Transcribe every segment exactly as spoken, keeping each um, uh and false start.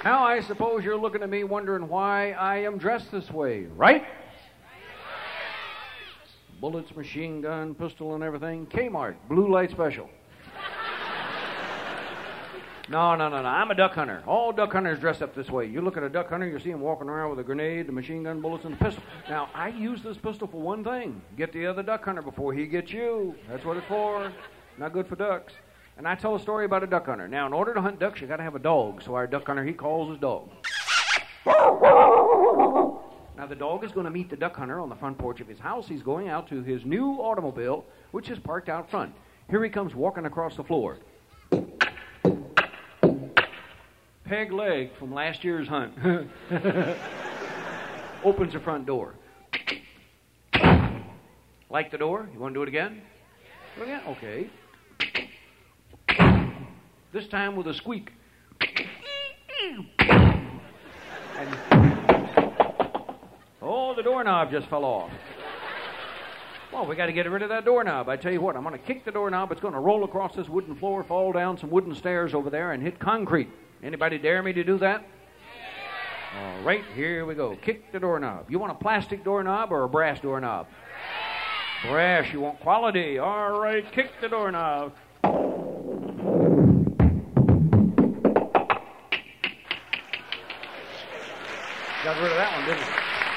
Now, I suppose you're looking at me wondering why I am dressed this way, right? Bullets, machine gun, pistol, and everything. Kmart, blue light special. No, no, no, no. I'm a duck hunter. All duck hunters dress up this way. You look at a duck hunter, you see him walking around with a grenade, the machine gun, bullets, and a pistol. Now, I use this pistol for one thing. Get the other duck hunter before he gets you. That's what it's for. Not good for ducks. And I tell a story about a duck hunter. Now, in order to hunt ducks, you got to have a dog. So our duck hunter, he calls his dog. Now, the dog is going to meet the duck hunter on the front porch of his house. He's going out to his new automobile, which is parked out front. Here he comes walking across the floor. Peg leg from last year's hunt. Opens the front door. Like the door? You want to do it again? Do it again? Okay. This time with a squeak. And, oh, the doorknob just fell off. Well, we got to get rid of that doorknob. I tell you what, I'm going to kick the doorknob. It's going to roll across this wooden floor, fall down some wooden stairs over there, and hit concrete. Anybody dare me to do that? Yeah. All right, here we go. Kick the doorknob. You want a plastic doorknob or a brass doorknob? Brass. Brass. You want quality. All right, kick the doorknob. Got rid of that one, didn't you?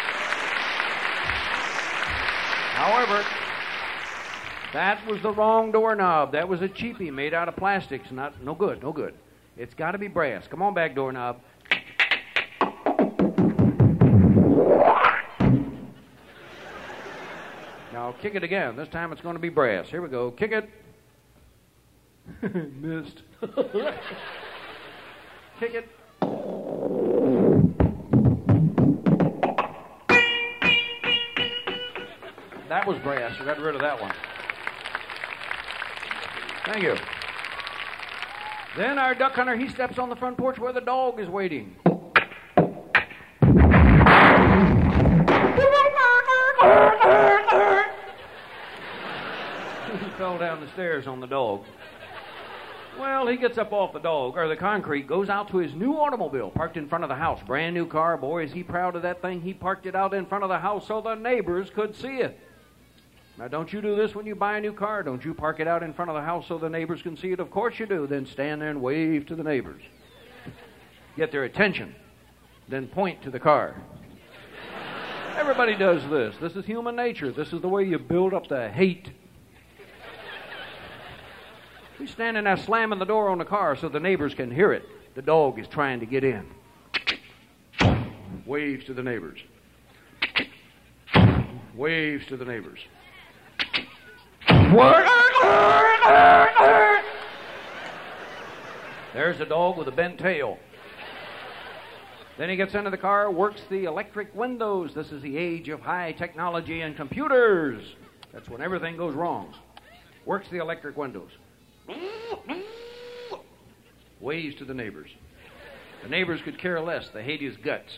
However, that was the wrong doorknob. That was a cheapie made out of plastics. Not, no good, no good. It's got to be brass. Come on back, doorknob. Now, kick it again. This time it's going to be brass. Here we go. Kick it. Missed. Kick it. That was brass. We got rid of that one. Thank you. Then our duck hunter, he steps on the front porch where the dog is waiting. He fell down the stairs on the dog. Well, he gets up off the dog, or the concrete, goes out to his new automobile, parked in front of the house. Brand new car. Boy, is he proud of that thing. He parked it out in front of the house so the neighbors could see it. Now, don't you do this when you buy a new car? Don't you park it out in front of the house so the neighbors can see it? Of course you do. Then stand there and wave to the neighbors. Get their attention. Then point to the car. Everybody does this. This is human nature. This is the way you build up the hate. He's standing there slamming the door on the car so the neighbors can hear it. The dog is trying to get in. Waves to the neighbors. Waves to the neighbors. There's a dog with a bent tail. Then he gets into the car, works the electric windows. This is the age of high technology and computers. That's when everything goes wrong. Works the electric windows. Waves to the neighbors. The neighbors could care less. They hate his guts.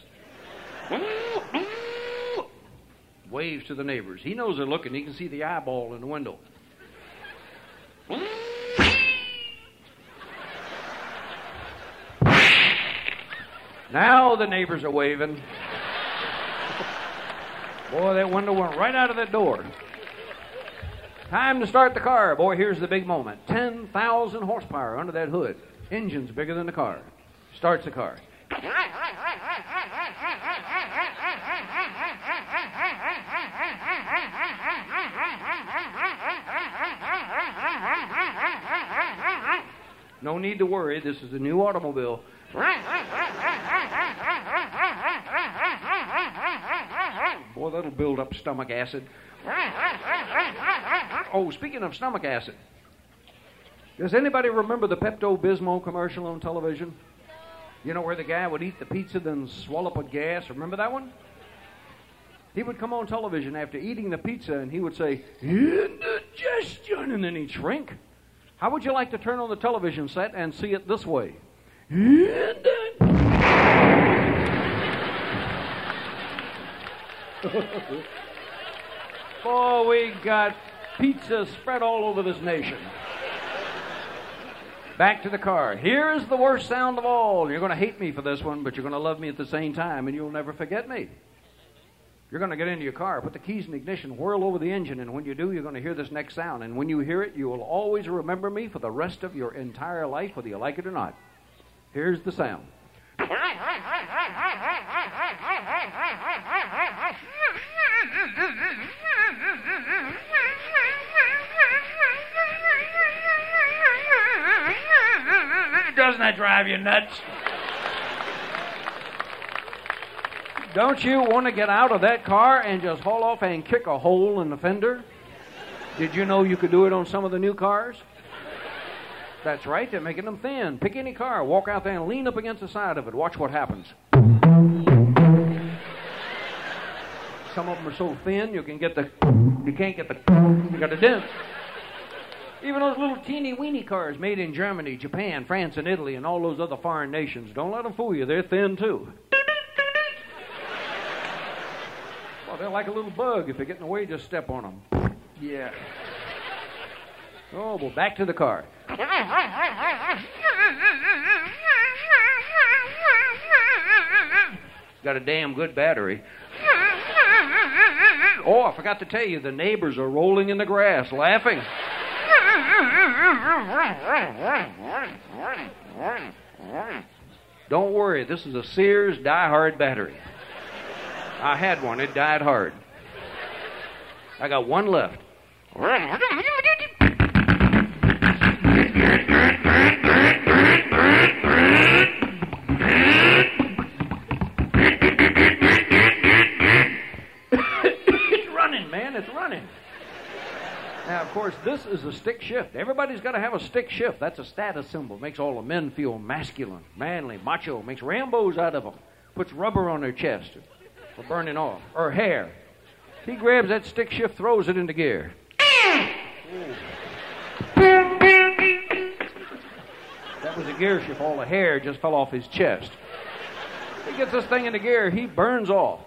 Waves to the neighbors. He knows they're looking. He can see the eyeball in the window. Now the neighbors are waving. Boy, that window went right out of that door. Time to start the car. Boy, here's the big moment. ten thousand horsepower under that hood. Engine's bigger than the car. Starts the car. No need to worry. This is a new automobile. Boy, that'll build up stomach acid. Oh, speaking of stomach acid, does anybody remember the Pepto-Bismol commercial on television? You know, where the guy would eat the pizza, then swallow up with gas. Remember that one? He would come on television after eating the pizza, and he would say, indigestion, and then he'd shrink. How would you like to turn on the television set and see it this way? Boy, we got pizza spread all over this nation. Back to the car. Here's the worst sound of all. You're going to hate me for this one, but you're going to love me at the same time, and you'll never forget me. You're going to get into your car, put the keys in the ignition, whirl over the engine, and when you do, you're going to hear this next sound. And when you hear it, you will always remember me for the rest of your entire life, whether you like it or not. Here's the sound. Doesn't that drive you nuts? Don't you want to get out of that car and just haul off and kick a hole in the fender? Did you know you could do it on some of the new cars? That's right, they're making them thin. Pick any car, walk out there and lean up against the side of it. Watch what happens. Some of them are so thin you can get the, you can't get the, you got a dent. Even those little teeny weeny cars made in Germany, Japan, France, and Italy, and all those other foreign nations, don't let them fool you. They're thin too. Well, they're like a little bug. If they get in the way, just step on them. Yeah. Oh, well, back to the car. Got a damn good battery. Oh, I forgot to tell you, the neighbors are rolling in the grass, laughing. Don't worry, this is a Sears die-hard battery. I had one, it died hard. I got one left. It's running, man, it's running. Now, of course, this is a stick shift. Everybody's got to have a stick shift. That's a status symbol. Makes all the men feel masculine, manly, macho. Makes Rambos out of them. Puts rubber on their chest for burning off. Or hair. He grabs that stick shift, throws it into gear. That was a gear shift. All the hair just fell off his chest. He gets this thing into gear. He burns off.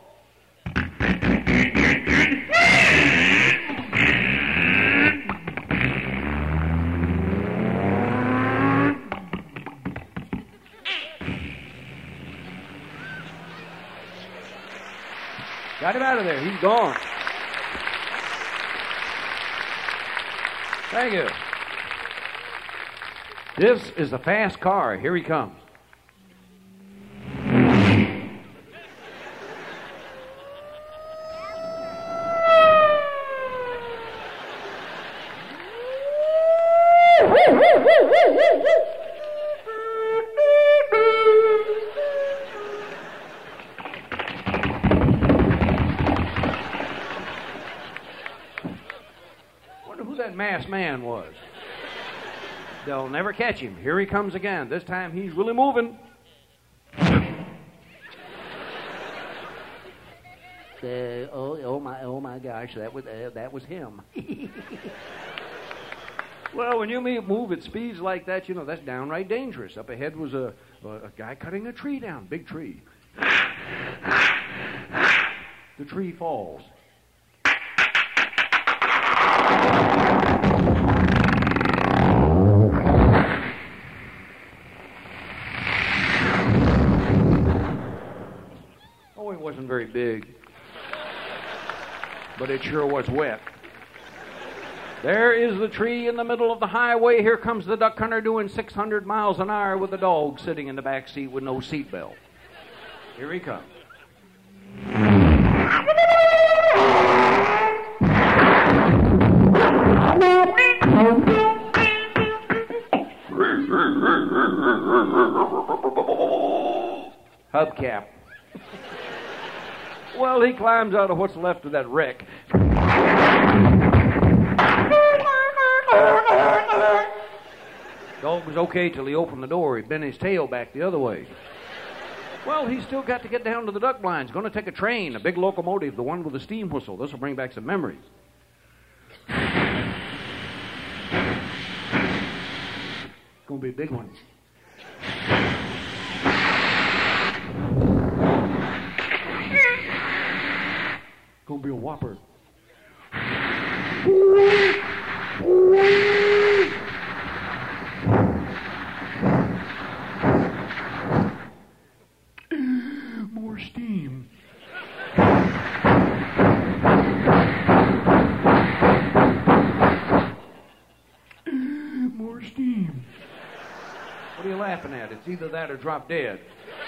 Got him out of there. He's gone. Thank you. This is a fast car. Here he comes. Masked man was. They'll never catch him. Here he comes again. This time he's really moving. Uh, oh, oh my, oh my gosh, that was uh, that was him. Well, when you move at speeds like that, you know that's downright dangerous. Up ahead was a a, a guy cutting a tree down, big tree. The tree falls. It wasn't very big, but it sure was wet. There is the tree in the middle of the highway. Here comes the duck hunter doing six hundred miles an hour with the dog sitting in the back seat with no seatbelt. Here he comes. Hubcap. Well, he climbs out of what's left of that wreck. Dog was okay till he opened the door. He bent his tail back the other way. Well, he's still got to get down to the duck blinds. Going to take a train, a big locomotive, the one with the steam whistle. This will bring back some memories. It's going to be a big one. Gonna be a whopper. More steam. More steam. What are you laughing at? It's either that or drop dead.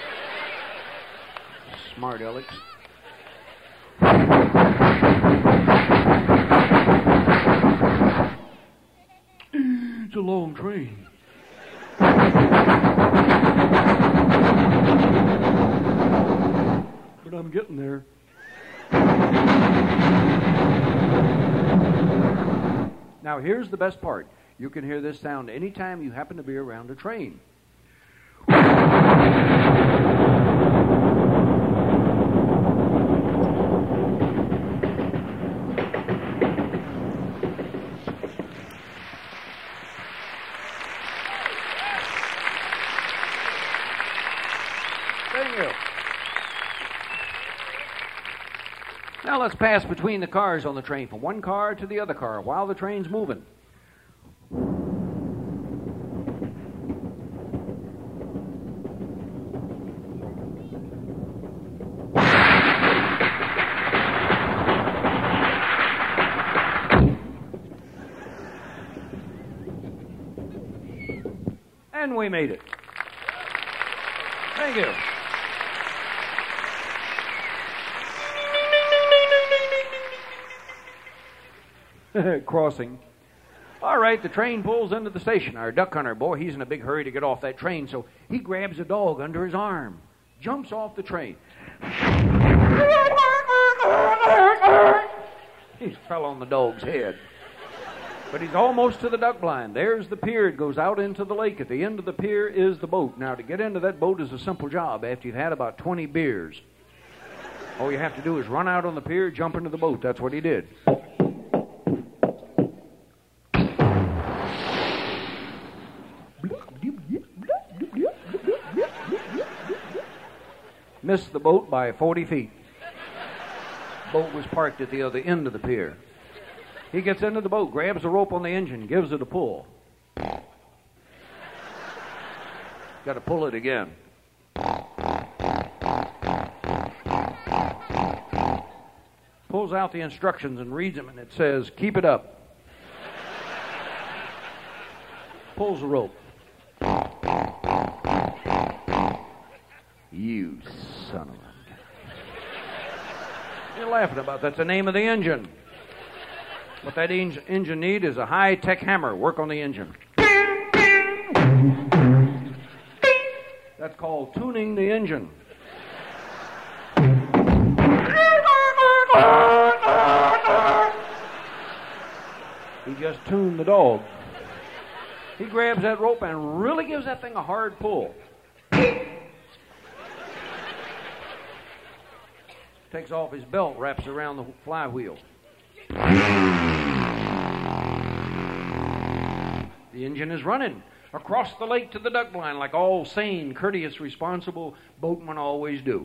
Smart Alecks. It's a long train. But I'm getting there. Now here's the best part. You can hear this sound anytime you happen to be around a train. Thank you. Now let's pass between the cars on the train, from one car to the other car while the train's moving. And we made it. Thank you. Crossing. All right, the train pulls into the station. Our duck hunter, boy, he's in a big hurry to get off that train, so he grabs a dog under his arm, jumps off the train. He fell on the dog's head. But he's almost to the duck blind. There's the pier. It goes out into the lake. At the end of the pier is the boat. Now, to get into that boat is a simple job after you've had about twenty beers. All you have to do is run out on the pier, jump into the boat. That's what he did. Missed the boat by forty feet. Boat was parked at the other end of the pier. He gets into the boat, grabs the rope on the engine, gives it a pull. Got to pull it again. Pulls out the instructions and reads them, and it says, keep it up. Pulls the rope. You son of a... You're laughing about that's the name of the engine. What that en- engine need is a high-tech hammer. Work on the engine. That's called tuning the engine. He just tuned the dog. He grabs that rope and really gives that thing a hard pull. Takes off his belt, wraps around the flywheel. The engine is running across the lake to the duck blind like all sane, courteous, responsible boatmen always do.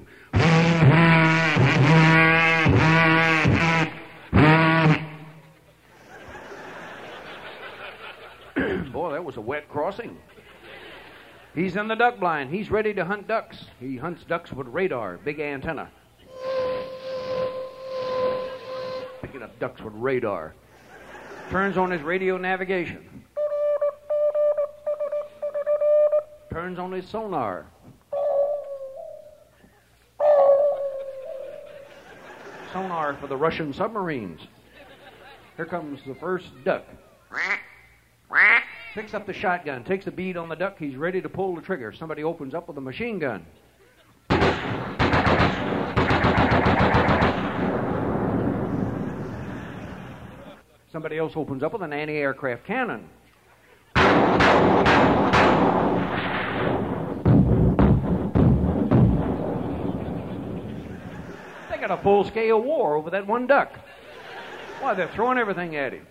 Boy, that was a wet crossing. He's in the duck blind. He's ready to hunt ducks. He hunts ducks with radar, big antenna. Picking up ducks with radar. Turns on his radio navigation. Turns on his sonar. Sonar for the Russian submarines. Here comes the first duck. Picks up the shotgun, takes the bead on the duck. He's ready to pull the trigger. Somebody opens up with a machine gun. Somebody else opens up with an anti-aircraft cannon. They got a full-scale war over that one duck. Why, they're throwing everything at him.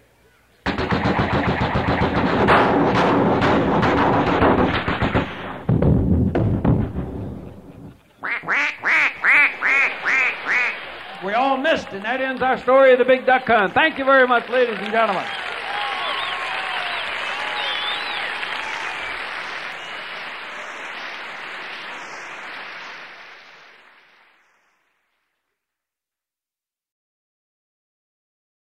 We all missed, and that ends our story of the Big Duck Hunt. Thank you very much, ladies and gentlemen.